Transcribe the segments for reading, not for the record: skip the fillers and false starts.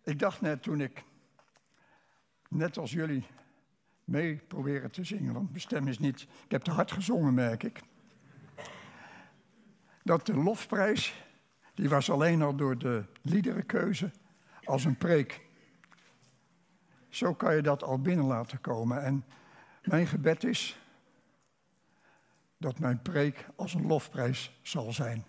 Ik dacht net toen ik, net als jullie, mee proberen te zingen, want mijn stem is niet, ik heb te hard gezongen, merk ik. Dat de lofprijs, die was alleen al door de liederenkeuze als een preek. Zo kan je dat al binnen laten komen. En mijn gebed is dat mijn preek als een lofprijs zal zijn.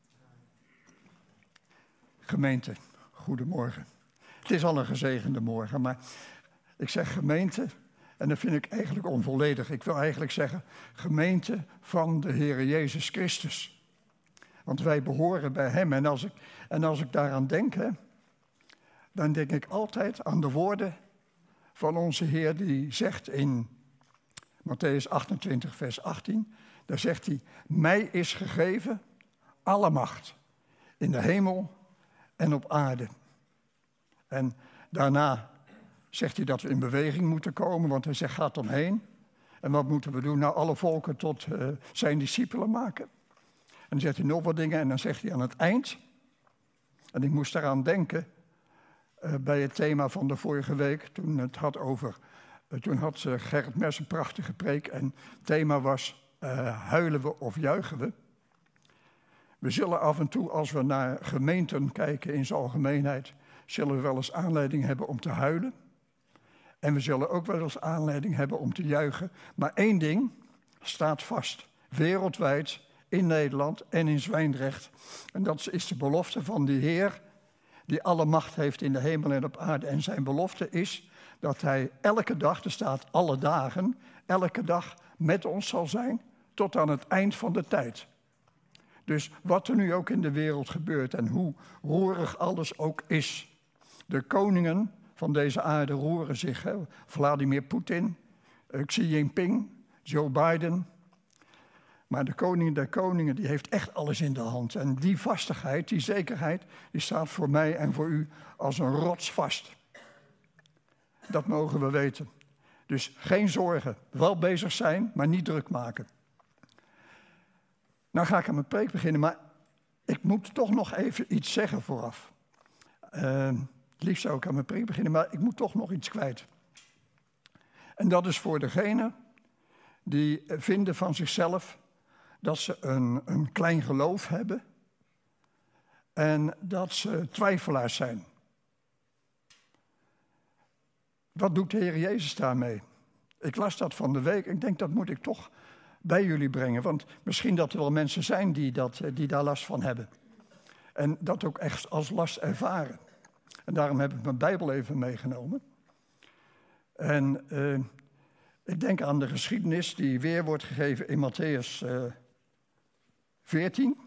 Gemeente, goedemorgen. Het is al een gezegende morgen, maar ik zeg gemeente en dat vind ik eigenlijk onvolledig. Ik wil eigenlijk zeggen gemeente van de Heere Jezus Christus. Want wij behoren bij Hem. En als ik daaraan denk, dan denk ik altijd aan de woorden van onze Heer die zegt in Mattheüs 28, vers 18. Daar zegt hij, mij is gegeven alle macht in de hemel en op aarde. En daarna zegt hij dat we in beweging moeten komen, want hij zegt, gaat omheen. En wat moeten we doen? Nou, alle volken tot zijn discipelen maken. En dan zegt hij nog wat dingen en dan zegt hij aan het eind, en ik moest daaraan denken bij het thema van de vorige week, toen had Gerrit Mes een prachtige preek en het thema was, huilen we of juichen we? We zullen af en toe, als we naar gemeenten kijken in zijn algemeenheid, zullen we wel eens aanleiding hebben om te huilen. En we zullen ook wel eens aanleiding hebben om te juichen. Maar één ding staat vast, wereldwijd, in Nederland en in Zwijndrecht. En dat is de belofte van de Heer, die alle macht heeft in de hemel en op aarde. En zijn belofte is dat hij elke dag, er staat alle dagen, elke dag met ons zal zijn tot aan het eind van de tijd. Dus wat er nu ook in de wereld gebeurt en hoe roerig alles ook is. De koningen van deze aarde roeren zich. Vladimir Poetin, Xi Jinping, Joe Biden. Maar de koning der koningen die heeft echt alles in de hand. En die vastigheid, die zekerheid, die staat voor mij en voor u als een rots vast. Dat mogen we weten. Dus geen zorgen, wel bezig zijn, maar niet druk maken. Nou ga ik aan mijn preek beginnen, maar ik moet toch nog even iets zeggen vooraf. Het liefst zou ik aan mijn preek beginnen, maar ik moet toch nog iets kwijt. En dat is voor degenen die vinden van zichzelf dat ze een klein geloof hebben en dat ze twijfelaars zijn. Wat doet de Heer Jezus daarmee? Ik las dat van de week. Ik denk dat moet ik toch bij jullie brengen. Want misschien dat er wel mensen zijn die daar last van hebben. En dat ook echt als last ervaren. En daarom heb ik mijn Bijbel even meegenomen. En ik denk aan de geschiedenis die weer wordt gegeven in Mattheüs 14.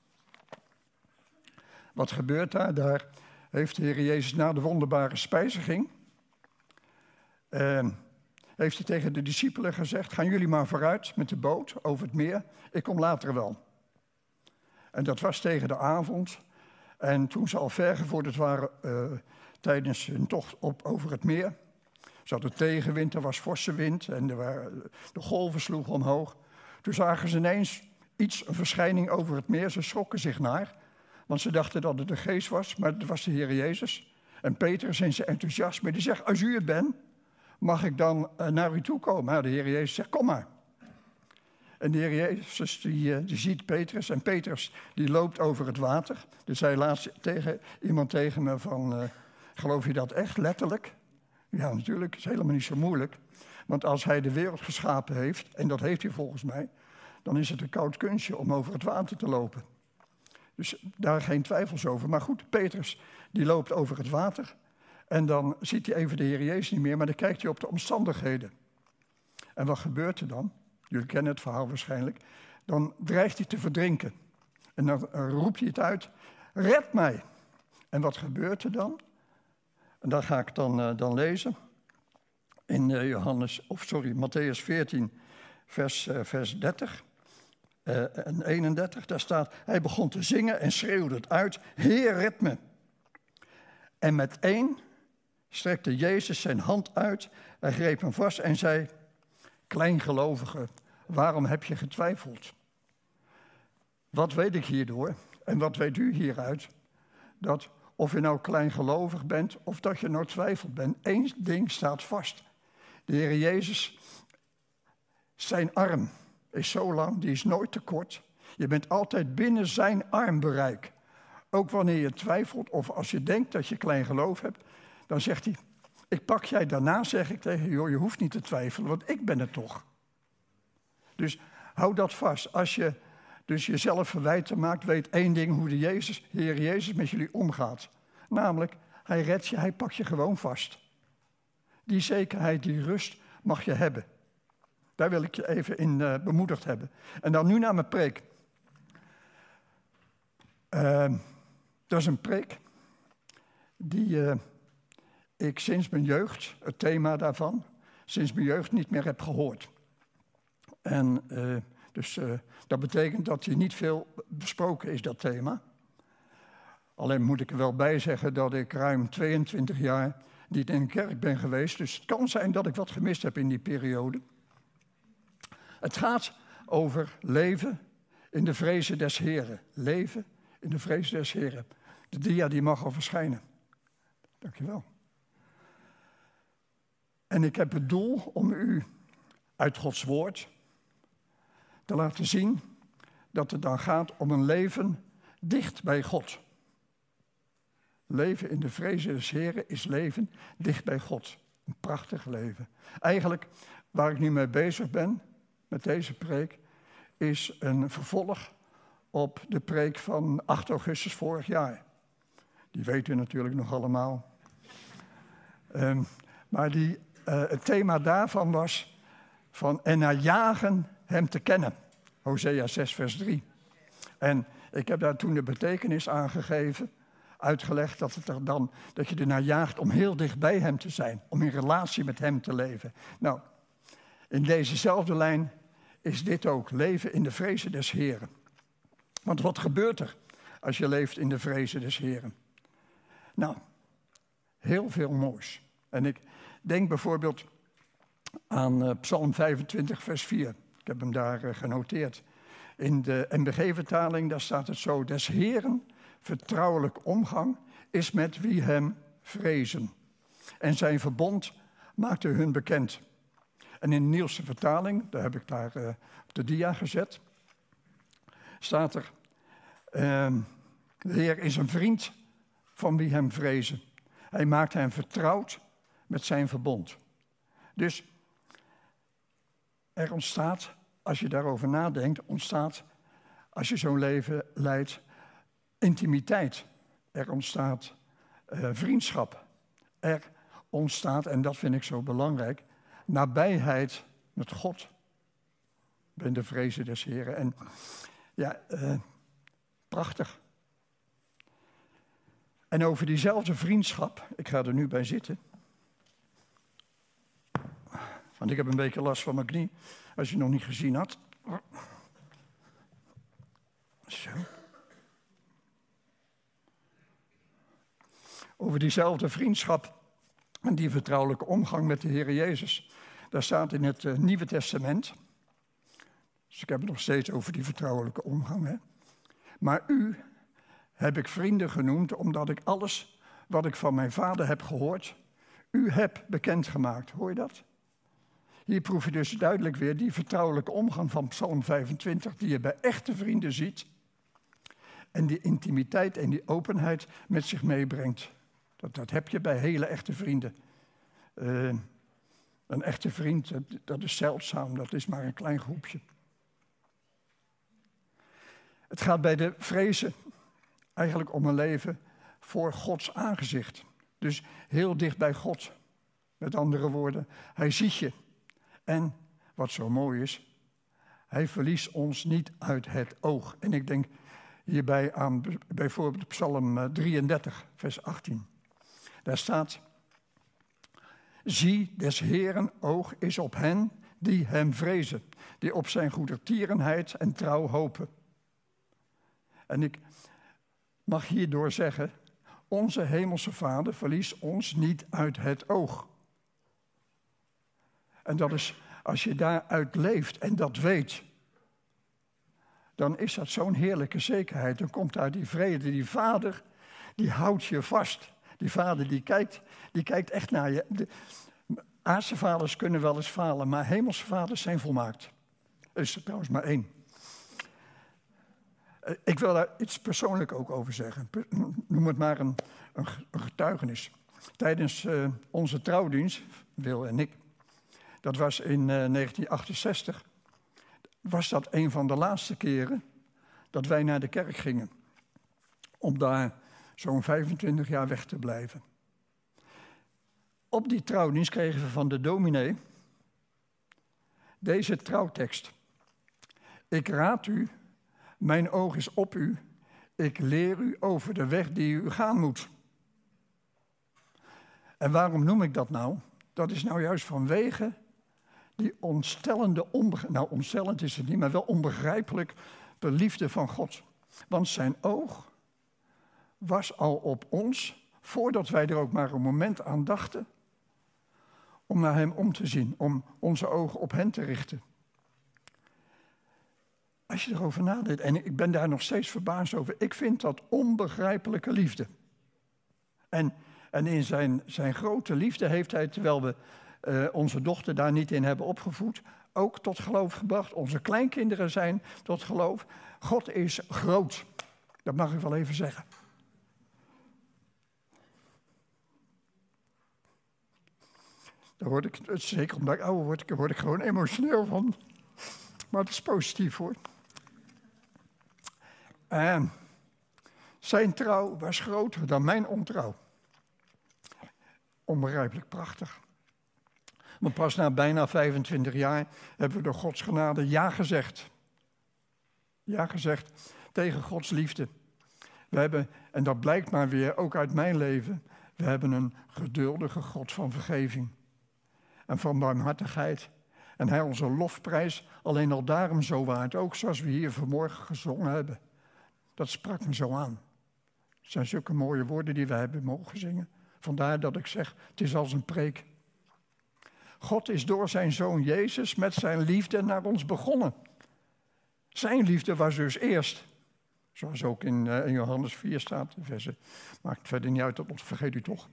Wat gebeurt daar? Daar heeft de Heer Jezus na de wonderbare spijziging heeft hij tegen de discipelen gezegd, gaan jullie maar vooruit met de boot over het meer, ik kom later wel. En dat was tegen de avond. En toen ze al vergevorderd waren tijdens hun tocht over het meer, ze hadden tegenwind, er was forse wind en de golven sloegen omhoog. Toen zagen ze ineens een verschijning over het meer, ze schrokken zich naar, want ze dachten dat het de geest was, maar het was de Heer Jezus. En Petrus in zijn enthousiasme, die zegt, als u het bent, mag ik dan naar u toe komen? Nou, de Heer Jezus zegt, kom maar. En de Heer Jezus die ziet Petrus en Petrus die loopt over het water. Dus zei laatst iemand tegen me van, geloof je dat echt, letterlijk? Ja, natuurlijk, het is helemaal niet zo moeilijk. Want als hij de wereld geschapen heeft, en dat heeft hij volgens mij, dan is het een koud kunstje om over het water te lopen. Dus daar geen twijfels over. Maar goed, Petrus die loopt over het water. En dan ziet hij even de Heer Jezus niet meer, maar dan kijkt hij op de omstandigheden. En wat gebeurt er dan? Jullie kennen het verhaal waarschijnlijk. Dan dreigt hij te verdrinken. En dan roept hij het uit, red mij. En wat gebeurt er dan? En dat ga ik dan lezen. In Mattheüs 14, vers 30 en 31. Daar staat, hij begon te zingen en schreeuwde het uit, Heer, red me. En meteen strekte Jezus zijn hand uit, hij greep hem vast en zei, kleingelovige, waarom heb je getwijfeld? Wat weet ik hierdoor en wat weet u hieruit? Dat of je nou kleingelovig bent of dat je nou twijfelt bent. Eén ding staat vast. De Heer Jezus, zijn arm is zo lang, die is nooit te kort. Je bent altijd binnen zijn armbereik. Ook wanneer je twijfelt of als je denkt dat je klein geloof hebt, dan zegt hij, ik pak jij daarna, zeg ik tegen je, joh, je hoeft niet te twijfelen, want ik ben het toch. Dus hou dat vast. Als je dus jezelf verwijten maakt, weet één ding hoe de Heer Jezus met jullie omgaat. Namelijk, hij redt je, hij pakt je gewoon vast. Die zekerheid, die rust mag je hebben. Daar wil ik je even in bemoedigd hebben. En dan nu naar mijn preek. Dat is een preek die ik sinds mijn jeugd, het thema daarvan, sinds mijn jeugd niet meer heb gehoord. En dat betekent dat hij niet veel besproken is, dat thema. Alleen moet ik er wel bij zeggen dat ik ruim 22 jaar niet in een kerk ben geweest. Dus het kan zijn dat ik wat gemist heb in die periode. Het gaat over leven in de vrezen des Heren. Leven in de vrezen des Heren. De dia die mag al verschijnen. Dankjewel. En ik heb het doel om u uit Gods woord te laten zien dat het dan gaat om een leven dicht bij God. Leven in de vrezen des Heren is leven dicht bij God. Een prachtig leven. Eigenlijk waar ik nu mee bezig ben, met deze preek, is een vervolg op de preek van 8 augustus vorig jaar. Die weet u natuurlijk nog allemaal. Maar het thema daarvan was van en naar jagen hem te kennen. Hosea 6 vers 3. En ik heb daar toen de betekenis aangegeven, uitgelegd dat je ernaar jaagt om heel dicht bij hem te zijn. Om in relatie met hem te leven. Nou, in dezezelfde lijn is dit ook. Leven in de vrezen des Heren. Want wat gebeurt er als je leeft in de vrezen des Heren? Nou, heel veel moois. En ik denk bijvoorbeeld aan Psalm 25 vers 4. Ik heb hem daar genoteerd. In de NBG-vertaling, daar staat het zo. Des Heren vertrouwelijk omgang is met wie hem vrezen. En zijn verbond maakte hun bekend. En in de Nieuwste vertaling, daar heb ik daar op de dia gezet, staat er, de Heer is een vriend van wie hem vrezen. Hij maakt hen vertrouwd met zijn verbond. Dus er ontstaat, als je daarover nadenkt, als je zo'n leven leidt, intimiteit. Er ontstaat vriendschap. Er ontstaat, en dat vind ik zo belangrijk, nabijheid met God. Ben de vrezen des Heren. En ja, prachtig. En over diezelfde vriendschap, ik ga er nu bij zitten. Want ik heb een beetje last van mijn knie, als je het nog niet gezien had. Zo. Over diezelfde vriendschap en die vertrouwelijke omgang met de Heer Jezus. Daar staat in het Nieuwe Testament. Dus ik heb het nog steeds over die vertrouwelijke omgang. Hè? Maar u heb ik vrienden genoemd, omdat ik alles wat ik van mijn vader heb gehoord, u heb bekendgemaakt. Hoor je dat? Hier proef je dus duidelijk weer die vertrouwelijke omgang van Psalm 25, die je bij echte vrienden ziet. En die intimiteit en die openheid met zich meebrengt. Dat heb je bij hele echte vrienden. Een echte vriend, dat is zeldzaam, dat is maar een klein groepje. Het gaat bij de vrezen eigenlijk om een leven voor Gods aangezicht. Dus heel dicht bij God. Met andere woorden, hij ziet je. En, wat zo mooi is, hij verliest ons niet uit het oog. En ik denk hierbij aan bijvoorbeeld Psalm 33, vers 18. Daar staat, zie, des Heeren oog is op hen die hem vrezen, die op zijn goedertierenheid en trouw hopen. En ik mag hierdoor zeggen, onze hemelse Vader verliest ons niet uit het oog. En dat is, als je daaruit leeft en dat weet, dan is dat zo'n heerlijke zekerheid. Dan komt daar die vrede, die Vader, die houdt je vast. Die vader die kijkt echt naar je. De aardse vaders kunnen wel eens falen, maar hemelse vaders zijn volmaakt. Er is er trouwens maar één. Ik wil daar iets persoonlijk ook over zeggen. Noem het maar een getuigenis. Tijdens onze trouwdienst, Wil en ik, dat was in 1968, was dat een van de laatste keren dat wij naar de kerk gingen. Om daar zo'n 25 jaar weg te blijven. Op die trouwdienst kregen we van de dominee deze trouwtekst. Ik raad u, mijn oog is op u, ik leer u over de weg die u gaan moet. En waarom noem ik dat nou? Dat is nou juist vanwege die ontstellende, ontstellend is het niet, maar wel onbegrijpelijk de liefde van God. Want zijn oog was al op ons, voordat wij er ook maar een moment aan dachten, om naar hem om te zien, om onze ogen op hem te richten. Als je erover nadenkt, en ik ben daar nog steeds verbaasd over, ik vind dat onbegrijpelijke liefde. En in zijn grote liefde heeft hij, terwijl we onze dochter daar niet in hebben opgevoed, ook tot geloof gebracht. Onze kleinkinderen zijn tot geloof. God is groot. Dat mag ik wel even zeggen. Daar word ik, zeker omdat ik ouder word, word ik gewoon emotioneel van. Maar het is positief hoor. En zijn trouw was groter dan mijn ontrouw. Onbegrijpelijk prachtig. Maar pas na bijna 25 jaar hebben we door Gods genade ja gezegd. Ja gezegd tegen Gods liefde. We hebben, en dat blijkt maar weer ook uit mijn leven, we hebben een geduldige God van vergeving. En van barmhartigheid. En hij onze lofprijs alleen al daarom zo waard. Ook zoals we hier vanmorgen gezongen hebben. Dat sprak me zo aan. Het zijn zulke mooie woorden die we hebben mogen zingen. Vandaar dat ik zeg, het is als een preek. God is door zijn Zoon Jezus met zijn liefde naar ons begonnen. Zijn liefde was dus eerst. Zoals ook in Johannes 4 staat. Versen. Maakt verder niet uit, dat vergeet u toch.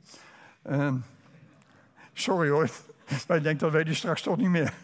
Sorry hoor, maar ik denk dat weet u straks toch niet meer.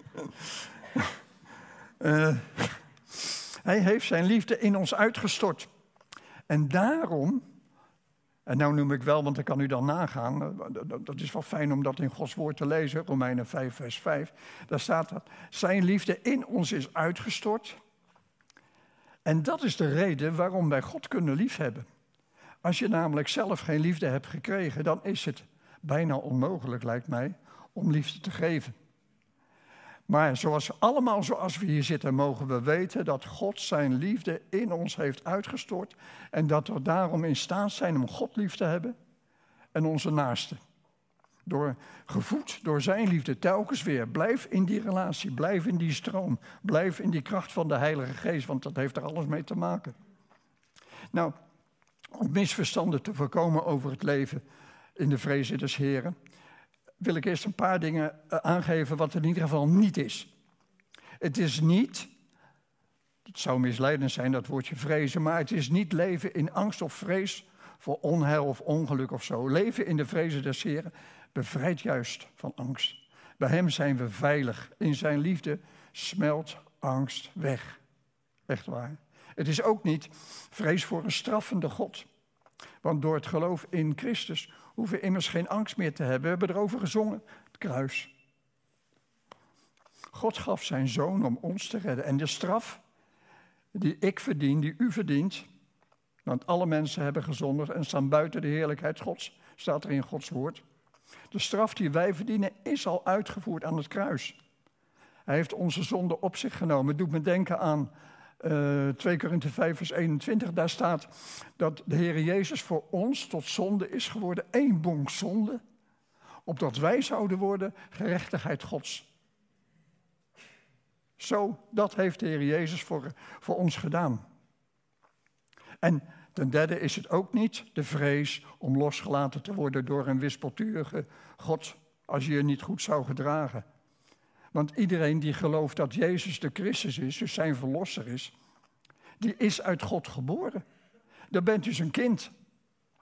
Hij heeft zijn liefde in ons uitgestort. En daarom, en nou noem ik wel, want dan kan u dan nagaan. Dat is wel fijn om dat in Gods woord te lezen. Romeinen 5 vers 5. Daar staat dat zijn liefde in ons is uitgestort. En dat is de reden waarom wij God kunnen liefhebben. Als je namelijk zelf geen liefde hebt gekregen, dan is het bijna onmogelijk, lijkt mij, om liefde te geven. Maar zoals we hier zitten, mogen we weten dat God zijn liefde in ons heeft uitgestort. En dat we daarom in staat zijn om God lief te hebben en onze naasten. Gevoed door zijn liefde telkens weer. Blijf in die relatie, blijf in die stroom. Blijf in die kracht van de Heilige Geest, want dat heeft er alles mee te maken. Nou, om misverstanden te voorkomen over het leven in de vreze des Heren, wil ik eerst een paar dingen aangeven wat het in ieder geval niet is. Het is niet, het zou misleidend zijn dat woordje vrezen, maar het is niet leven in angst of vrees voor onheil of ongeluk of zo. Leven in de vreze des Heren bevrijdt juist van angst. Bij hem zijn we veilig. In zijn liefde smelt angst weg. Echt waar. Het is ook niet vrees voor een straffende God. Want door het geloof in Christus hoeven we immers geen angst meer te hebben. We hebben erover gezongen, het kruis. God gaf zijn zoon om ons te redden. En de straf die ik verdien, die u verdient, want alle mensen hebben gezondigd en staan buiten de heerlijkheid Gods, staat er in Gods woord. De straf die wij verdienen is al uitgevoerd aan het kruis. Hij heeft onze zonde op zich genomen. Het doet me denken aan 2 Korinthe 5 vers 21. Daar staat dat de Heer Jezus voor ons tot zonde is geworden. 1 bonk zonde. Opdat wij zouden worden gerechtigheid Gods. Zo, dat heeft de Heer Jezus voor ons gedaan. En ten derde is het ook niet de vrees om losgelaten te worden door een wispelturige God als je je niet goed zou gedragen. Want iedereen die gelooft dat Jezus de Christus is, dus zijn verlosser is, die is uit God geboren. Dan bent u zijn kind.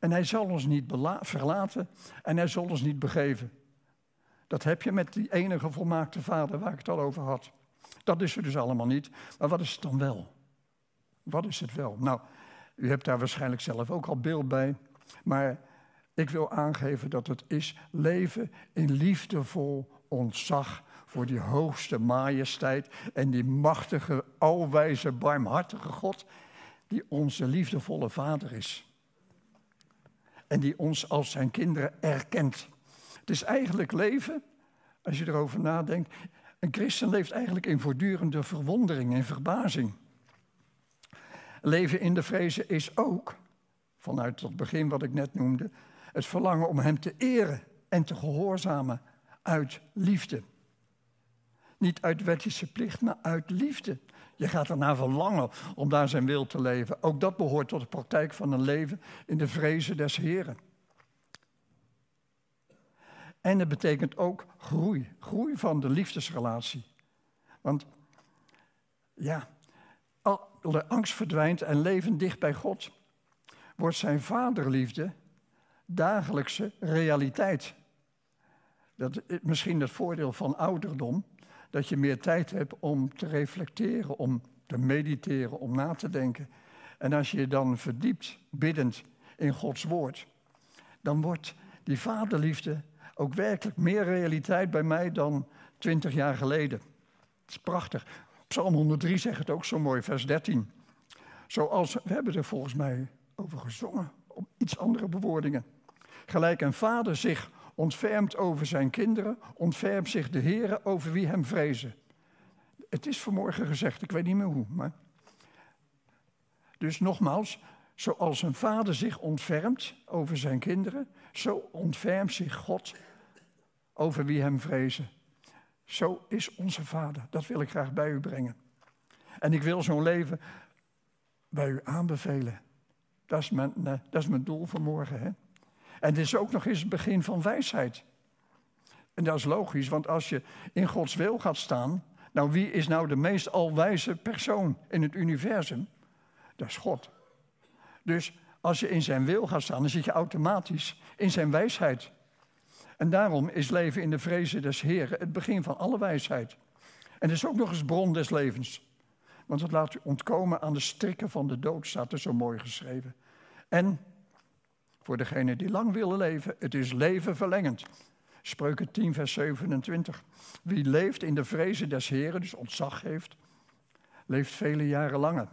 En hij zal ons niet verlaten en hij zal ons niet begeven. Dat heb je met die enige volmaakte Vader waar ik het al over had. Dat is er dus allemaal niet. Maar wat is het dan wel? Wat is het wel? Nou, u hebt daar waarschijnlijk zelf ook al beeld bij. Maar ik wil aangeven dat het is leven in liefdevol ontzag voor die hoogste majesteit en die machtige, alwijze, barmhartige God die onze liefdevolle Vader is. En die ons als zijn kinderen erkent. Het is eigenlijk leven, als je erover nadenkt. Een christen leeft eigenlijk in voortdurende verwondering en verbazing. Leven in de vrezen is ook, vanuit het begin wat ik net noemde, het verlangen om hem te eren en te gehoorzamen uit liefde. Niet uit wettische plicht, maar uit liefde. Je gaat ernaar verlangen om daar zijn wil te leven. Ook dat behoort tot de praktijk van een leven in de vrezen des Heren. En het betekent ook groei. Groei van de liefdesrelatie. Want ja, de angst verdwijnt en leven dicht bij God. Wordt zijn vaderliefde dagelijkse realiteit. Dat is misschien het voordeel van ouderdom. Dat je meer tijd hebt om te reflecteren, om te mediteren, om na te denken. En als je je dan verdiept, biddend in Gods woord, dan wordt die vaderliefde ook werkelijk meer realiteit bij mij dan 20 jaar geleden. Het is prachtig. Psalm 103 zegt het ook zo mooi, vers 13. Zoals, we hebben er volgens mij over gezongen, op iets andere bewoordingen. Gelijk een vader zich ontfermt over zijn kinderen, ontfermt zich de Heere over wie hem vrezen. Het is vanmorgen gezegd, ik weet niet meer hoe. Maar... Dus nogmaals, zoals een vader zich ontfermt over zijn kinderen, zo ontfermt zich God over wie hem vrezen. Zo is onze Vader. Dat wil ik graag bij u brengen. En ik wil zo'n leven bij u aanbevelen. Dat is mijn doel vanmorgen. Hè? En dit is ook nog eens het begin van wijsheid. En dat is logisch, want als je in Gods wil gaat staan... Nou, wie is nou de meest alwijze persoon in het universum? Dat is God. Dus als je in zijn wil gaat staan, dan zit je automatisch in zijn wijsheid. En daarom is leven in de vrezen des Heren het begin van alle wijsheid. En het is ook nog eens bron des levens. Want het laat u ontkomen aan de strikken van de dood, staat er zo mooi geschreven. En voor degenen die lang willen leven, het is leven verlengend. Spreuken 10, vers 27. Wie leeft in de vrezen des Heren, dus ontzag heeft, leeft vele jaren langer.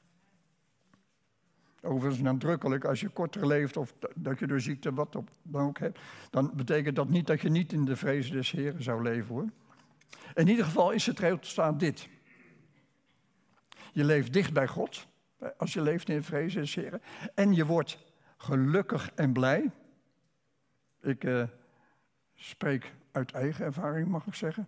Overigens nadrukkelijk, als je korter leeft of dat je door ziekte wat dan ook hebt, dan betekent dat niet dat je niet in de vrezen des Heren zou leven, hoor. In ieder geval is het resultaat dit. Je leeft dicht bij God, als je leeft in de vrezen des Heren, en je wordt gelukkig en blij. Ik spreek uit eigen ervaring, mag ik zeggen.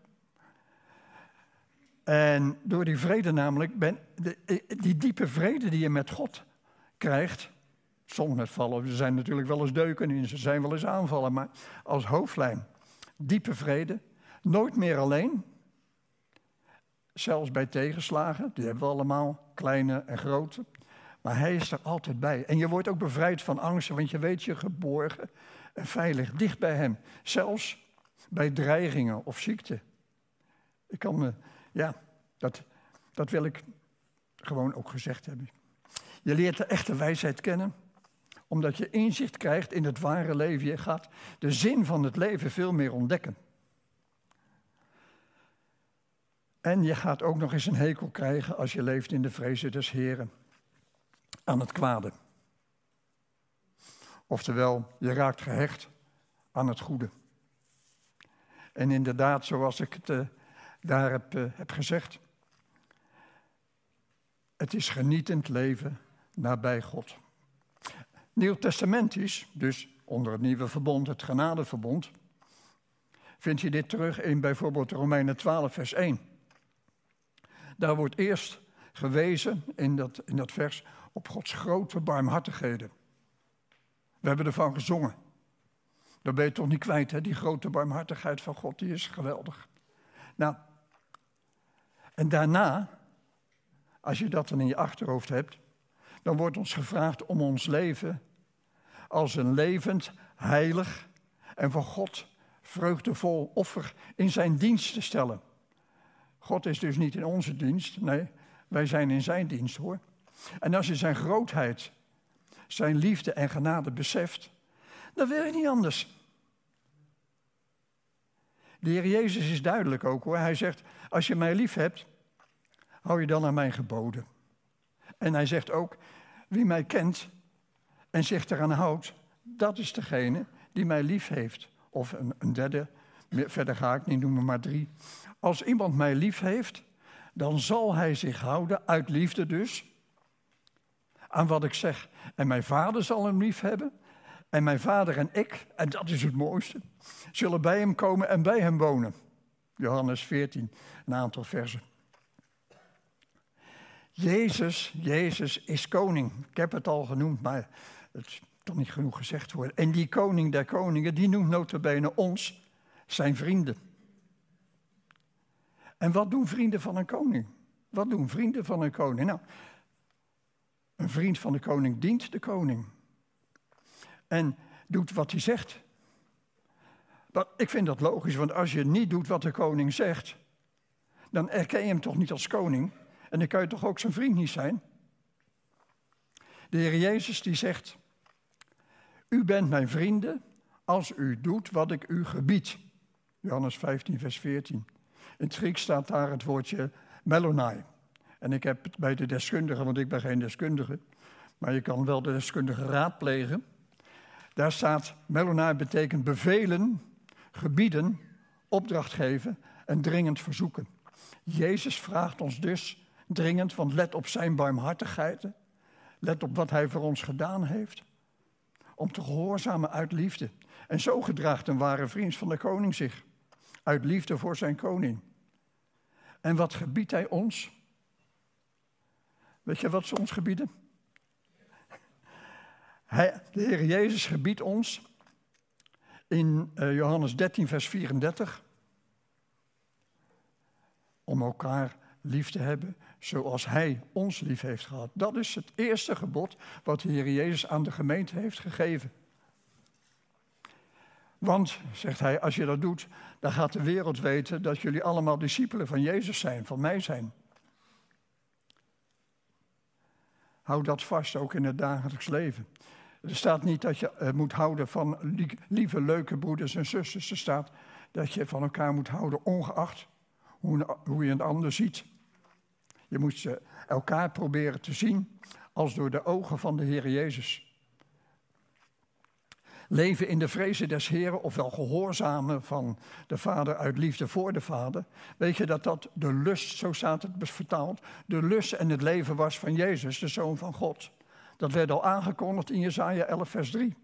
En door die vrede namelijk, die diepe vrede die je met God krijgt, soms met vallen, er zijn natuurlijk wel eens deuken in, er zijn wel eens aanvallen, maar als hoofdlijn, diepe vrede, nooit meer alleen, zelfs bij tegenslagen, die hebben we allemaal, kleine en grote, maar hij is er altijd bij. En je wordt ook bevrijd van angsten, want je weet je geborgen en veilig, dicht bij hem, zelfs bij dreigingen of ziekte. Ik kan me, dat wil ik gewoon ook gezegd hebben. Je leert de echte wijsheid kennen, omdat je inzicht krijgt in het ware leven. Je gaat de zin van het leven veel meer ontdekken. En je gaat ook nog eens een hekel krijgen als je leeft in de vrezen des Heren aan het kwade. Oftewel, je raakt gehecht aan het goede. En inderdaad, zoals ik het daar heb gezegd, het is genietend leven nabij God. Nieuwtestamentisch, dus onder het nieuwe verbond, het genadeverbond, vind je dit terug in bijvoorbeeld Romeinen 12, vers 1. Daar wordt eerst gewezen in dat vers op Gods grote barmhartigheden. We hebben ervan gezongen. Dat ben je toch niet kwijt, hè? Die grote barmhartigheid van God, die is geweldig. Nou, en daarna, als je dat dan in je achterhoofd hebt, dan wordt ons gevraagd om ons leven als een levend, heilig en voor God vreugdevol offer in zijn dienst te stellen. God is dus niet in onze dienst, nee, wij zijn in zijn dienst hoor. En als je zijn grootheid, zijn liefde en genade beseft, dan wil je niet anders. De Heer Jezus is duidelijk ook hoor. Hij zegt, als je mij lief hebt, hou je dan aan mijn geboden. En hij zegt ook, wie mij kent en zich eraan houdt, dat is degene die mij lief heeft. Of een derde, verder ga ik niet noemen, maar 3. Als iemand mij lief heeft, dan zal hij zich houden, uit liefde dus, aan wat ik zeg. En mijn vader zal hem lief hebben. En mijn vader en ik, en dat is het mooiste, zullen bij hem komen en bij hem wonen. Johannes 14, een aantal versen. Jezus is koning. Ik heb het al genoemd, maar het is toch niet genoeg gezegd worden. En die koning der koningen, die noemt nota bene ons zijn vrienden. En wat doen vrienden van een koning? Wat doen vrienden van een koning? Nou, een vriend van de koning dient de koning. En doet wat hij zegt. Maar ik vind dat logisch, want als je niet doet wat de koning zegt, dan erken je hem toch niet als koning. En dan kan je toch ook zijn vriend niet zijn. De Heer Jezus die zegt, u bent mijn vrienden als u doet wat ik u gebied. Johannes 15 vers 14. In het Grieks staat daar het woordje melonai. En ik heb het bij de deskundigen, want ik ben geen deskundige, maar je kan wel de deskundige raadplegen. Daar staat, melonai betekent bevelen, gebieden, opdracht geven en dringend verzoeken. Jezus vraagt ons dus dringend, want let op zijn barmhartigheid, let op wat hij voor ons gedaan heeft, om te gehoorzamen uit liefde. En zo gedraagt een ware vriend van de koning zich, uit liefde voor zijn koning. En wat gebiedt hij ons? Weet je wat ze ons gebieden? De Heer Jezus gebiedt ons in Johannes 13 vers 34 om elkaar lief te hebben zoals hij ons lief heeft gehad. Dat is het eerste gebod wat de Heer Jezus aan de gemeente heeft gegeven. Want, zegt hij, als je dat doet, dan gaat de wereld weten dat jullie allemaal discipelen van Jezus zijn, van mij zijn. Hou dat vast, ook in het dagelijks leven. Er staat niet dat je moet houden van lieve, leuke broeders en zusters. Er staat dat je van elkaar moet houden, ongeacht hoe je een ander ziet. Je moet elkaar proberen te zien als door de ogen van de Heer Jezus. Leven in de vrezen des Heren, ofwel gehoorzamen van de Vader uit liefde voor de Vader. Weet je dat de lust, zo staat het vertaald, de lust en het leven was van Jezus, de Zoon van God. Dat werd al aangekondigd in Jesaja 11 vers 3.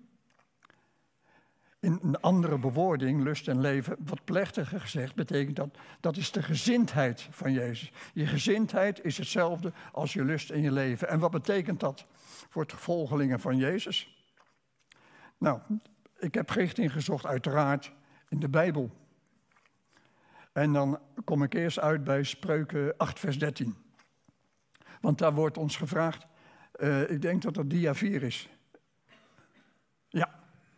In een andere bewoording, lust en leven, wat plechtiger gezegd, betekent dat is de gezindheid van Jezus. Je gezindheid is hetzelfde als je lust en je leven. En wat betekent dat voor het volgelingen van Jezus? Nou, ik heb richting gezocht uiteraard in de Bijbel. En dan kom ik eerst uit bij Spreuken 8 vers 13. Want daar wordt ons gevraagd, ik denk dat dat dia 4 is. Ja.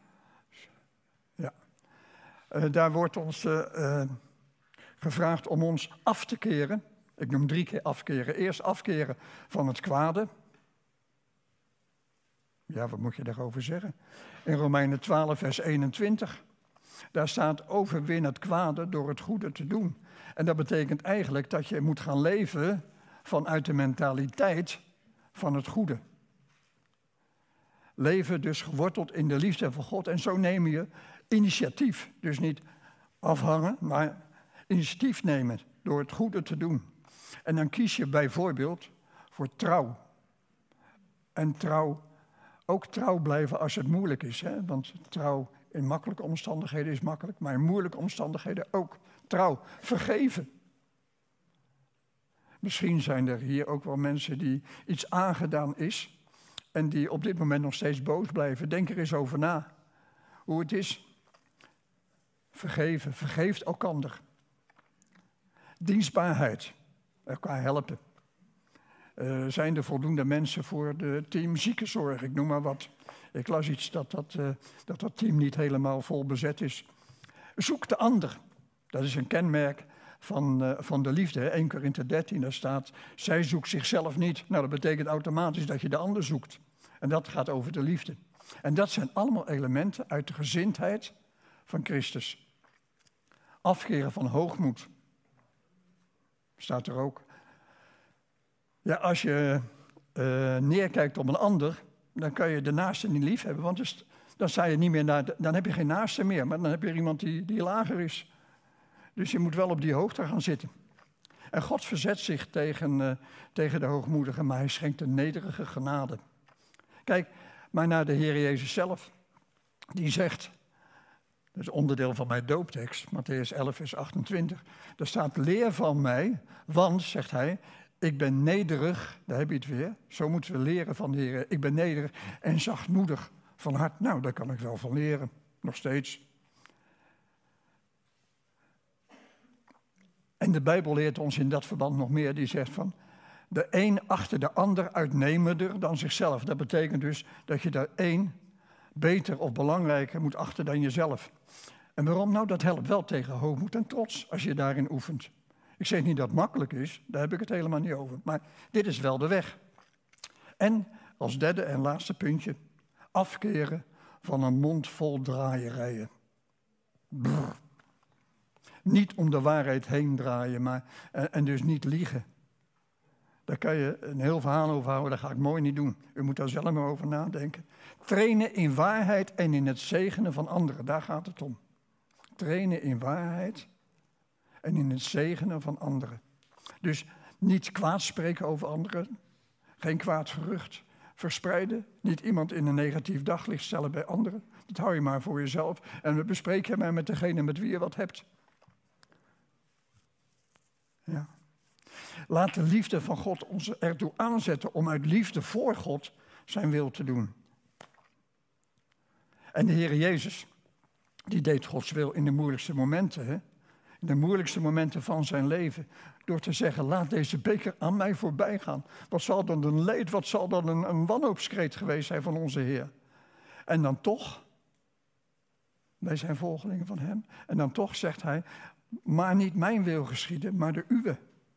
Daar wordt ons gevraagd om ons af te keren. Ik noem 3 keer afkeren. Eerst afkeren van het kwade. Ja, wat moet je daarover zeggen? In Romeinen 12 vers 21. Daar staat overwin het kwade door het goede te doen. En dat betekent eigenlijk dat je moet gaan leven vanuit de mentaliteit van het goede. Leven dus geworteld in de liefde van God. En zo neem je initiatief. Dus niet afhangen, maar initiatief nemen door het goede te doen. En dan kies je bijvoorbeeld voor trouw. En ook trouw blijven als het moeilijk is. Hè? Want trouw in makkelijke omstandigheden is makkelijk, maar in moeilijke omstandigheden ook. Trouw, vergeven. Misschien zijn er hier ook wel mensen die iets aangedaan is en die op dit moment nog steeds boos blijven. Denk er eens over na hoe het is. Vergeven, vergeeft elkander. Dienstbaarheid, elkaar helpen. Zijn er voldoende mensen voor de team ziekenzorg, ik noem maar wat. Ik las iets dat team niet helemaal vol bezet is. Zoek de ander. Dat is een kenmerk van de liefde. 1 Korinthe 13, daar staat, zij zoekt zichzelf niet. Nou, dat betekent automatisch dat je de ander zoekt. En dat gaat over de liefde. En dat zijn allemaal elementen uit de gezindheid van Christus. Afkeren van hoogmoed. Staat er ook. Ja, als je neerkijkt op een ander, dan kan je de naaste niet lief hebben. Want dan sta je niet meer dan heb je geen naaste meer, maar dan heb je iemand die lager is. Dus je moet wel op die hoogte gaan zitten. En God verzet zich tegen de hoogmoedigen, maar hij schenkt een nederige genade. Kijk maar naar de Heer Jezus zelf. Die zegt, dat is onderdeel van mijn dooptekst, Mattheüs 11 vers 28. Daar staat, leer van mij, want, zegt hij, ik ben nederig, daar heb je het weer. Zo moeten we leren van de Heer. Ik ben nederig en zachtmoedig van hart. Nou, daar kan ik wel van leren, nog steeds. En de Bijbel leert ons in dat verband nog meer. Die zegt van, de een achter de ander uitnemender dan zichzelf. Dat betekent dus dat je de een beter of belangrijker moet achten dan jezelf. En waarom? Nou, dat helpt wel tegen hoogmoed en trots als je daarin oefent. Ik zeg niet dat het makkelijk is, daar heb ik het helemaal niet over. Maar dit is wel de weg. En als derde en laatste puntje, afkeren van een mond vol draaierijen. Brrr. Niet om de waarheid heen draaien, en dus niet liegen. Daar kan je een heel verhaal over houden, dat ga ik mooi niet doen. U moet daar zelf maar over nadenken. Trainen in waarheid en in het zegenen van anderen, daar gaat het om. Trainen in waarheid en in het zegenen van anderen. Dus niet kwaad spreken over anderen, geen kwaad gerucht verspreiden, niet iemand in een negatief daglicht stellen bij anderen. Dat hou je maar voor jezelf en we bespreken maar met degene met wie je wat hebt. Ja. Laat de liefde van God ons ertoe aanzetten om uit liefde voor God zijn wil te doen. En de Heer Jezus, die deed Gods wil in de moeilijkste momenten, hè? In de moeilijkste momenten van zijn leven. Door te zeggen, laat deze beker aan mij voorbij gaan. Wat zal dan een leed, wat zal dan een wanhoopskreet geweest zijn van onze Heer. En dan toch, wij zijn volgelingen van hem. En dan toch zegt hij, maar niet mijn wil geschieden, maar de uwe.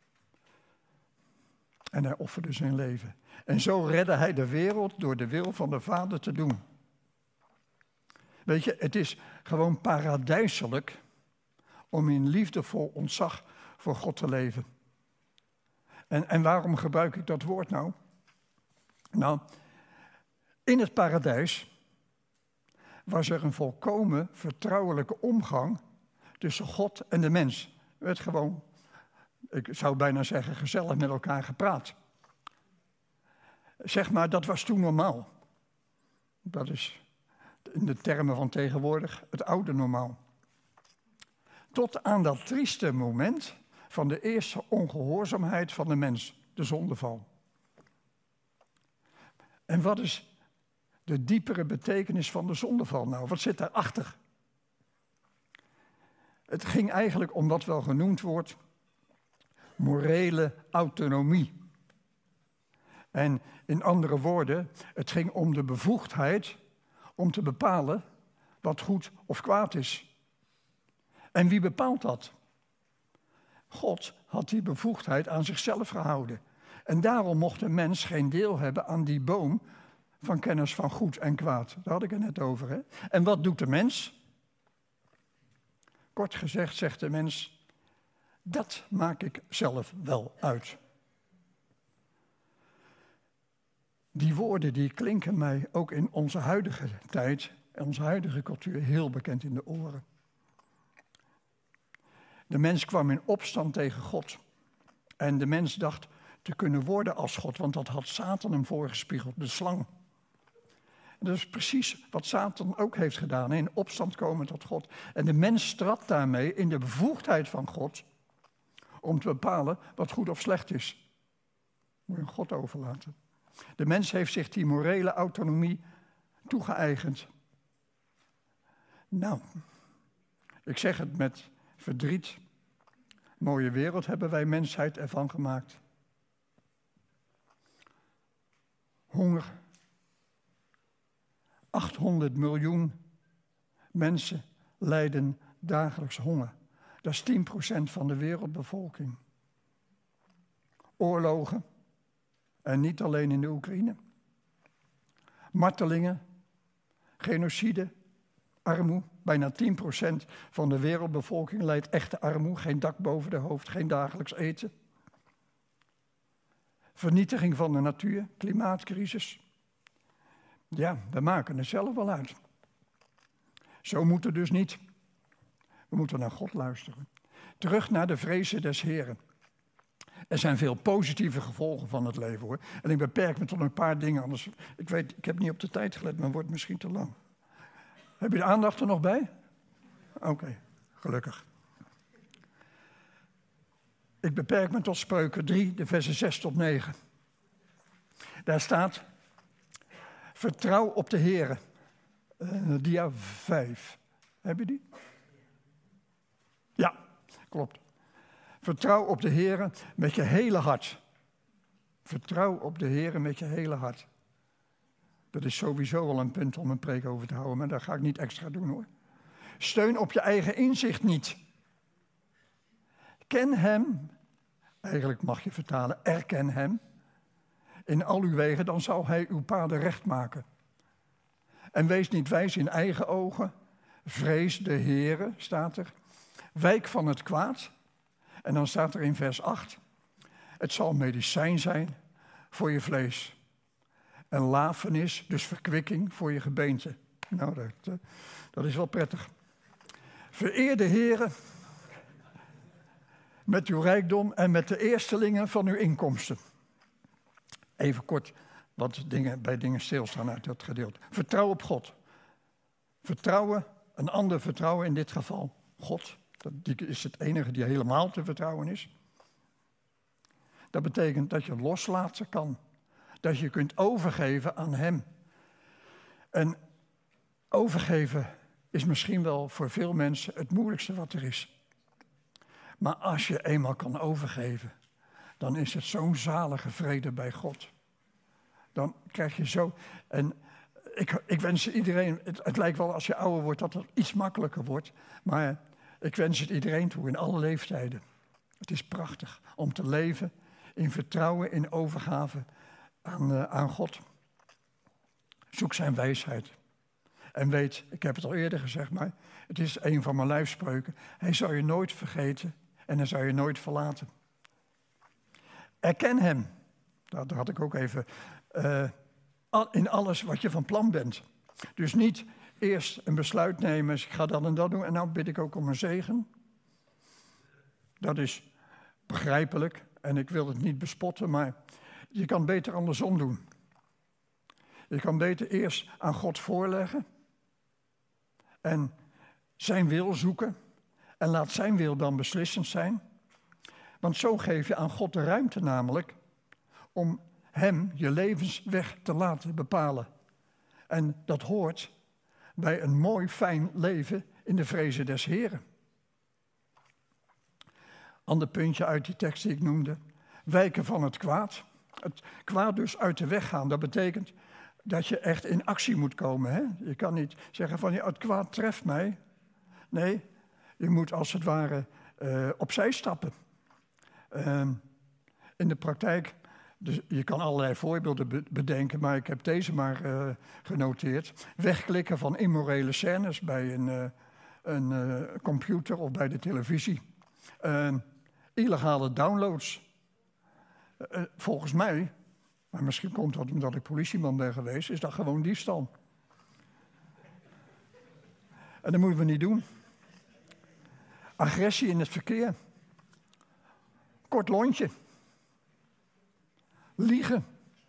En hij offerde zijn leven. En zo redde hij de wereld door de wil van de Vader te doen. Weet je, het is gewoon paradijselijk om in liefdevol ontzag voor God te leven. En waarom gebruik ik dat woord nou? Nou, in het paradijs was er een volkomen vertrouwelijke omgang tussen God en de mens. Er werd gewoon, ik zou bijna zeggen, gezellig met elkaar gepraat. Zeg maar, dat was toen normaal. Dat is in de termen van tegenwoordig het oude normaal. Tot aan dat trieste moment van de eerste ongehoorzaamheid van de mens, de zondeval. En wat is de diepere betekenis van de zondeval nou? Wat zit daarachter? Het ging eigenlijk om wat wel genoemd wordt morele autonomie. En in andere woorden, het ging om de bevoegdheid om te bepalen wat goed of kwaad is. En wie bepaalt dat? God had die bevoegdheid aan zichzelf gehouden. En daarom mocht een mens geen deel hebben aan die boom van kennis van goed en kwaad. Daar had ik het net over. Hè? En wat doet de mens? Kort gezegd zegt de mens, dat maak ik zelf wel uit. Die woorden die klinken mij ook in onze huidige tijd en onze huidige cultuur heel bekend in de oren. De mens kwam in opstand tegen God. En de mens dacht te kunnen worden als God, want dat had Satan hem voorgespiegeld, de slang. En dat is precies wat Satan ook heeft gedaan, in opstand komen tot God. En de mens trad daarmee in de bevoegdheid van God om te bepalen wat goed of slecht is. Moet je aan God overlaten. De mens heeft zich die morele autonomie toegeëigend. Nou, ik zeg het met verdriet. Mooie wereld hebben wij mensheid ervan gemaakt. Honger, 800 miljoen mensen lijden dagelijks honger. Dat is 10% van de wereldbevolking. Oorlogen, en niet alleen in de Oekraïne. Martelingen, genocide, armoede. Bijna 10% van de wereldbevolking lijdt echte armoede. Geen dak boven de hoofd, geen dagelijks eten. Vernietiging van de natuur, klimaatcrisis. Ja, we maken het zelf wel uit. Zo moet het dus niet. We moeten naar God luisteren. Terug naar de vrezen des Heren. Er zijn veel positieve gevolgen van het leven, hoor. En ik beperk me tot een paar dingen, anders... Ik heb niet op de tijd gelet, maar het wordt misschien te lang. Heb je de aandacht er nog bij? Oké, gelukkig. Ik beperk me tot Spreuken 3, de versen 6 tot 9. Daar staat: vertrouw op de Heere. Dia 5. Heb je die? Ja, klopt. Vertrouw op de Heere met je hele hart. Vertrouw op de Heere met je hele hart. Dat is sowieso wel een punt om een preek over te houden, maar dat ga ik niet extra doen, hoor. Steun op je eigen inzicht niet. Ken hem, eigenlijk mag je vertalen, erken hem in al uw wegen, dan zal hij uw paden recht maken. En wees niet wijs in eigen ogen, vrees de Heere, staat er. Wijk van het kwaad. En dan staat er in vers 8, het zal medicijn zijn voor je vlees. En lafenis, dus verkwikking voor je gebeente. Nou, dat is wel prettig. Vereer de Heere met uw rijkdom en met de eerstelingen van uw inkomsten. Even kort wat bij dingen stilstaan uit dat gedeelte. Vertrouw op God. Vertrouwen, een ander vertrouwen, in dit geval God. Die is het enige die helemaal te vertrouwen is. Dat betekent dat je loslaten kan. Dat je kunt overgeven aan hem. En overgeven is misschien wel voor veel mensen het moeilijkste wat er is. Maar als je eenmaal kan overgeven, dan is het zo'n zalige vrede bij God. Dan krijg je zo... En ik wens iedereen... Het lijkt wel als je ouder wordt dat het iets makkelijker wordt. Maar ik wens het iedereen toe in alle leeftijden. Het is prachtig om te leven in vertrouwen, in overgave aan God. Zoek zijn wijsheid. En weet, ik heb het al eerder gezegd, maar het is een van mijn lijfspreuken. Hij zal je nooit vergeten en hij zal je nooit verlaten. Erken hem. Dat had ik ook even. In alles wat je van plan bent. Dus niet eerst een besluit nemen, ik ga dat en dat doen en nou bid ik ook om een zegen. Dat is begrijpelijk en ik wil het niet bespotten, maar je kan beter andersom doen. Je kan beter eerst aan God voorleggen en zijn wil zoeken en laat zijn wil dan beslissend zijn. Want zo geef je aan God de ruimte namelijk om hem je levensweg te laten bepalen. En dat hoort bij een mooi, fijn leven in de vrezen des Heren. Ander puntje uit die tekst die ik noemde. Wijken van het kwaad. Het kwaad dus uit de weg gaan. Dat betekent dat je echt in actie moet komen. Hè? Je kan niet zeggen van ja, het kwaad treft mij. Nee, je moet als het ware opzij stappen. In de praktijk, dus je kan allerlei voorbeelden bedenken, maar ik heb deze maar genoteerd. Wegklikken van immorele scènes bij een computer of bij de televisie. Illegale downloads. Volgens mij, maar misschien komt dat omdat ik politieman ben geweest, is dat gewoon diefstal. En dat moeten we niet doen. Agressie in het verkeer. Kort lontje. Liegen.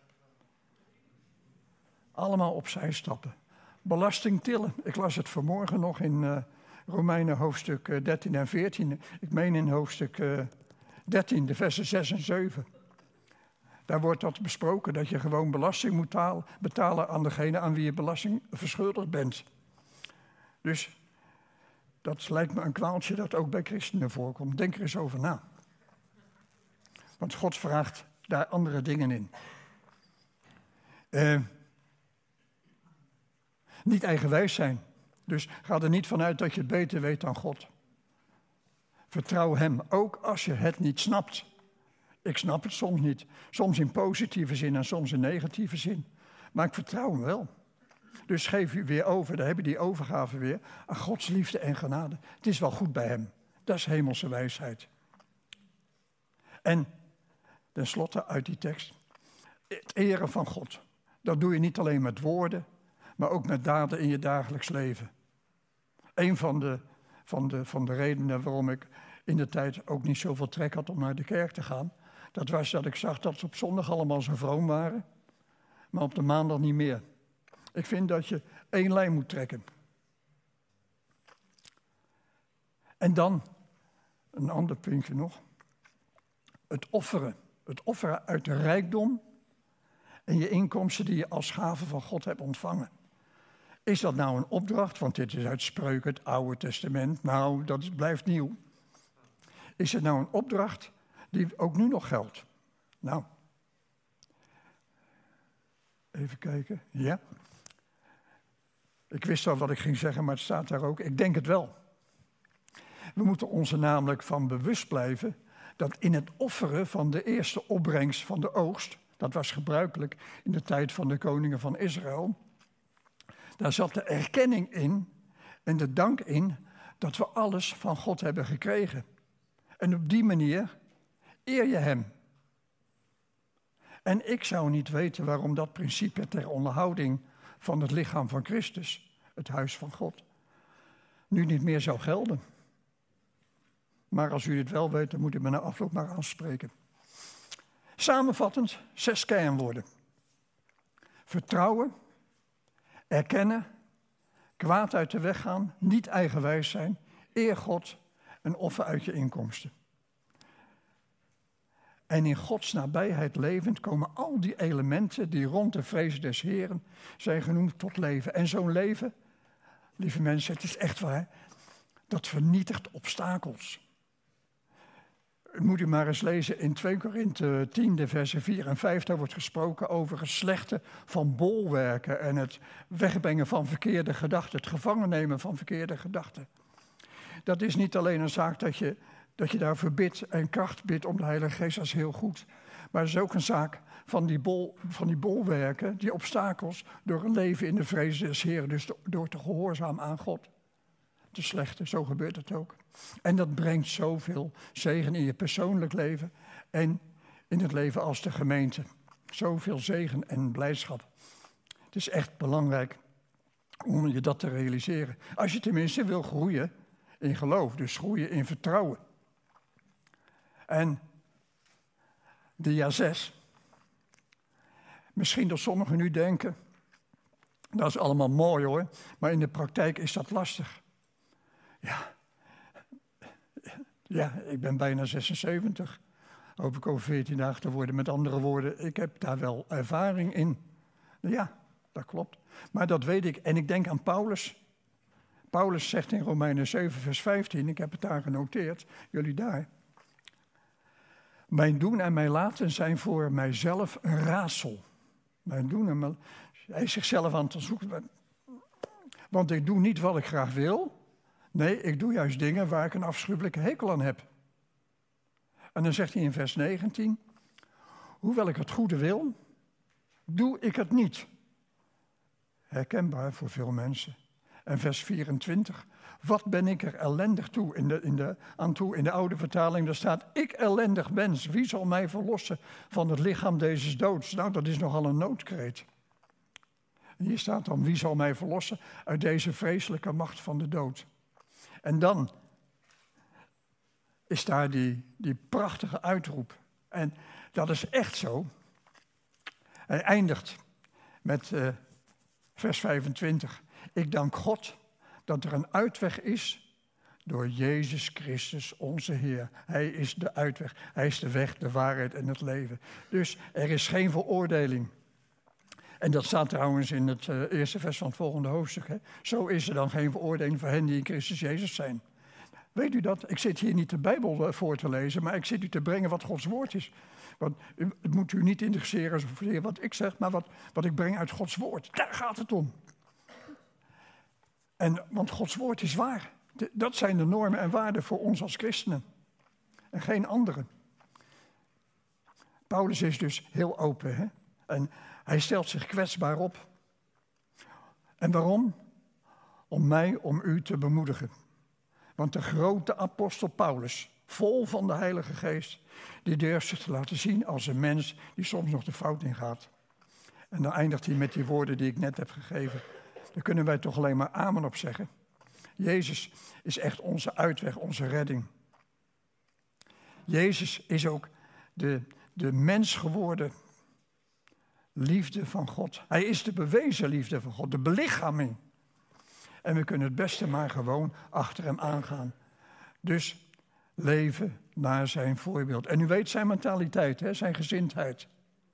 Allemaal opzij stappen. Belasting tillen. Ik las het vanmorgen nog in Romeinen hoofdstuk 13 en 14. Ik meen in hoofdstuk 13, de versen 6 en 7. Daar wordt dat besproken, dat je gewoon belasting moet betalen aan degene aan wie je belasting verschuldigd bent. Dus dat lijkt me een kwaaltje dat ook bij christenen voorkomt. Denk er eens over na. Want God vraagt daar andere dingen in. Niet eigenwijs zijn. Dus ga er niet vanuit dat je het beter weet dan God. Vertrouw hem, ook als je het niet snapt. Ik snap het soms niet. Soms in positieve zin en soms in negatieve zin. Maar ik vertrouw hem wel. Dus geef u weer over, daar heb je die overgave weer, aan Gods liefde en genade. Het is wel goed bij hem. Dat is hemelse wijsheid. En tenslotte uit die tekst. Het eren van God. Dat doe je niet alleen met woorden, maar ook met daden in je dagelijks leven. Een van de redenen waarom ik in de tijd ook niet zoveel trek had om naar de kerk te gaan, dat was dat ik zag dat ze op zondag allemaal zo vroom waren, maar op de maandag niet meer. Ik vind dat je één lijn moet trekken. En dan, een ander puntje nog, het offeren. Het offeren uit de rijkdom en je inkomsten die je als gave van God hebt ontvangen. Is dat nou een opdracht? Want dit is uit Spreuken, het Oude Testament. Nou, dat blijft nieuw. Is het nou een opdracht die ook nu nog geldt? Nou, even kijken. Ja. Ik wist al wat ik ging zeggen, maar het staat daar ook. Ik denk het wel. We moeten ons er namelijk van bewust blijven dat in het offeren van de eerste opbrengst van de oogst, dat was gebruikelijk in de tijd van de koningen van Israël, daar zat de erkenning in en de dank in dat we alles van God hebben gekregen. En op die manier eer je hem. En ik zou niet weten waarom dat principe ter onderhouding van het lichaam van Christus, het huis van God, nu niet meer zou gelden. Maar als u het wel weet, dan moet u me na afloop maar aanspreken. Samenvattend, 6 kernwoorden. Vertrouwen, erkennen, kwaad uit de weg gaan, niet eigenwijs zijn, eer God en offer uit je inkomsten. En in Gods nabijheid levend komen al die elementen die rond de vrees des Heren zijn genoemd tot leven. En zo'n leven, lieve mensen, het is echt waar, dat vernietigt obstakels. Moet u maar eens lezen in 2 Korinthe 10, versen 4 en 5. Daar wordt gesproken over het slechten van bolwerken en het wegbrengen van verkeerde gedachten, het gevangen nemen van verkeerde gedachten. Dat is niet alleen een zaak dat je daarvoor bidt en kracht bidt om de Heilige Geest, dat is heel goed. Maar het is ook een zaak van die bolwerken, die obstakels, door een leven in de vrees des Heren, dus door te gehoorzamen aan God. De slechte, zo gebeurt het ook. En dat brengt zoveel zegen in je persoonlijk leven en in het leven als de gemeente. Zoveel zegen en blijdschap. Het is echt belangrijk om je dat te realiseren. Als je tenminste wil groeien in geloof, dus groeien in vertrouwen. En dia 6. Misschien dat sommigen nu denken, dat is allemaal mooi hoor, maar in de praktijk is dat lastig. Ja, ik ben bijna 76. Hoop ik over 14 dagen te worden. Met andere woorden, ik heb daar wel ervaring in. Ja, dat klopt. Maar dat weet ik. En ik denk aan Paulus. Paulus zegt in Romeinen 7, vers 15, ik heb het daar genoteerd, jullie daar. Mijn doen en mijn laten zijn voor mijzelf een raadsel. Mijn doen en mijn... Hij is zichzelf aan het zoeken. Want ik doe niet wat ik graag wil. Nee, ik doe juist dingen waar ik een afschuwelijke hekel aan heb. En dan zegt hij in vers 19, hoewel ik het goede wil, doe ik het niet. Herkenbaar voor veel mensen. En vers 24, wat ben ik er ellendig toe aan toe. In de oude vertaling, daar staat, ik ellendig mens, wie zal mij verlossen van het lichaam deze doods? Nou, dat is nogal een noodkreet. En hier staat dan, wie zal mij verlossen uit deze vreselijke macht van de dood? En dan is daar die prachtige uitroep. En dat is echt zo. Hij eindigt met vers 25. Ik dank God dat er een uitweg is door Jezus Christus, onze Heer. Hij is de uitweg. Hij is de weg, de waarheid en het leven. Dus er is geen veroordeling. En dat staat trouwens in het eerste vers van het volgende hoofdstuk. Hè? Zo is er dan geen veroordeling voor hen die in Christus Jezus zijn. Weet u dat? Ik zit hier niet de Bijbel voor te lezen, maar ik zit u te brengen wat Gods woord is. Want het moet u niet interesseren zozeer wat ik zeg, maar wat ik breng uit Gods woord. Daar gaat het om. Want Gods woord is waar. Dat zijn de normen en waarden voor ons als christenen. En geen andere. Paulus is dus heel open. Hè? En hij stelt zich kwetsbaar op. En waarom? Om u te bemoedigen. Want de grote apostel Paulus, vol van de Heilige Geest, die durft zich te laten zien als een mens die soms nog de fout ingaat. En dan eindigt hij met die woorden die ik net heb gegeven. Daar kunnen wij toch alleen maar amen op zeggen. Jezus is echt onze uitweg, onze redding. Jezus is ook de mens geworden liefde van God. Hij is de bewezen liefde van God, de belichaming. En we kunnen het beste maar gewoon achter hem aangaan. Dus leven naar zijn voorbeeld. En u weet zijn mentaliteit, hè, zijn gezindheid.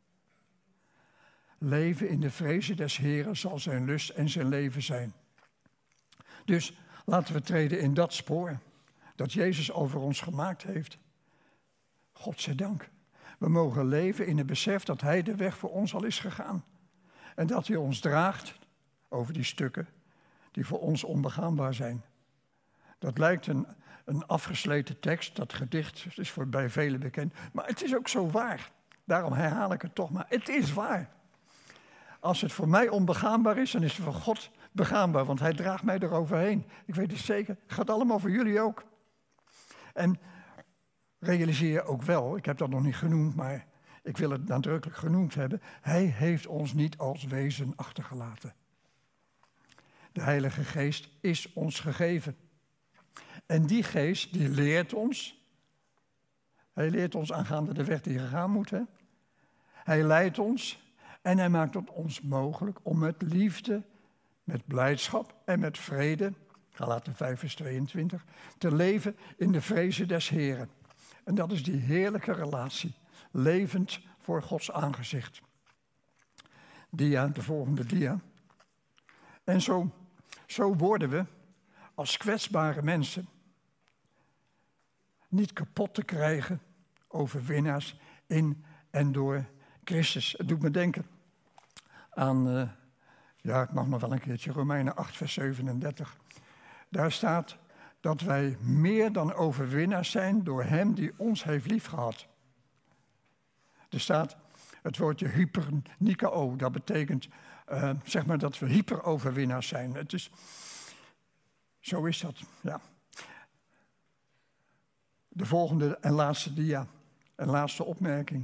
Leven in de vrezen des Heren zal zijn lust en zijn leven zijn. Dus laten we treden in dat spoor dat Jezus over ons gemaakt heeft. God zij dank. We mogen leven in het besef dat hij de weg voor ons al is gegaan. En dat hij ons draagt over die stukken die voor ons onbegaanbaar zijn. Dat lijkt een afgesleten tekst, dat gedicht is bij velen bekend. Maar het is ook zo waar. Daarom herhaal ik het toch maar. Het is waar. Als het voor mij onbegaanbaar is, dan is het voor God begaanbaar. Want hij draagt mij eroverheen. Ik weet het zeker. Het gaat allemaal voor jullie ook. En realiseer je ook wel, ik heb dat nog niet genoemd, maar ik wil het nadrukkelijk genoemd hebben. Hij heeft ons niet als wezen achtergelaten. De Heilige Geest is ons gegeven. En die geest, die leert ons. Hij leert ons aangaande de weg die gegaan moet. Hè? Hij leidt ons en hij maakt het ons mogelijk om met liefde, met blijdschap en met vrede, Galaten 5 vers 22, te leven in de vrezen des Heren. En dat is die heerlijke relatie, levend voor Gods aangezicht. De volgende dia. En zo worden we als kwetsbare mensen niet kapot te krijgen, overwinnaars in en door Christus. Het doet me denken aan, ik mag nog wel een keertje, Romeinen 8 vers 37. Daar staat dat wij meer dan overwinnaars zijn door hem die ons heeft liefgehad. Er staat het woordje hypernikao, dat betekent dat we hyperoverwinnaars zijn. Zo is dat, ja. De volgende en laatste dia, en laatste opmerking.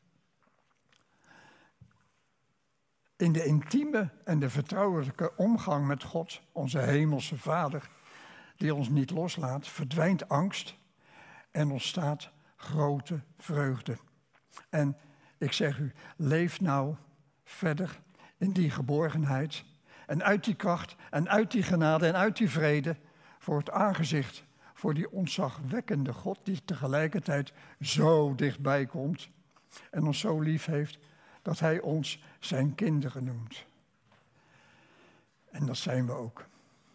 In de intieme en de vertrouwelijke omgang met God, onze hemelse Vader, die ons niet loslaat, verdwijnt angst en ontstaat grote vreugde. En ik zeg u, leef nou verder in die geborgenheid en uit die kracht en uit die genade en uit die vrede voor het aangezicht, voor die ontzagwekkende God die tegelijkertijd zo dichtbij komt en ons zo lief heeft dat hij ons zijn kinderen noemt. En dat zijn we ook.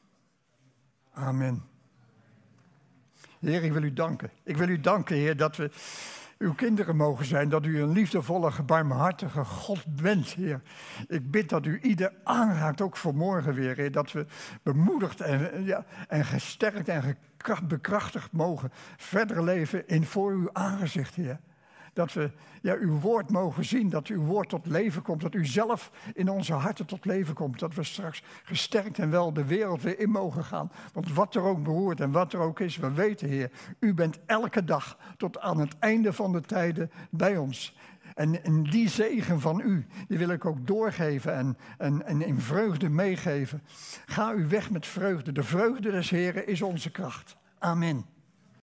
Amen. Heer, ik wil u danken. Ik wil u danken, Heer, dat we uw kinderen mogen zijn. Dat u een liefdevolle, barmhartige God bent, Heer. Ik bid dat u ieder aanraakt, ook vanmorgen weer, Heer. Dat we bemoedigd en gesterkt en bekrachtigd mogen verder leven in voor uw aangezicht, Heer. Dat we uw woord mogen zien, dat uw woord tot leven komt. Dat u zelf in onze harten tot leven komt. Dat we straks gesterkt en wel de wereld weer in mogen gaan. Want wat er ook behoort en wat er ook is, we weten, Heer, u bent elke dag tot aan het einde van de tijden bij ons. En die zegen van u, die wil ik ook doorgeven en in vreugde meegeven. Ga u weg met vreugde. De vreugde des Heren is onze kracht. Amen.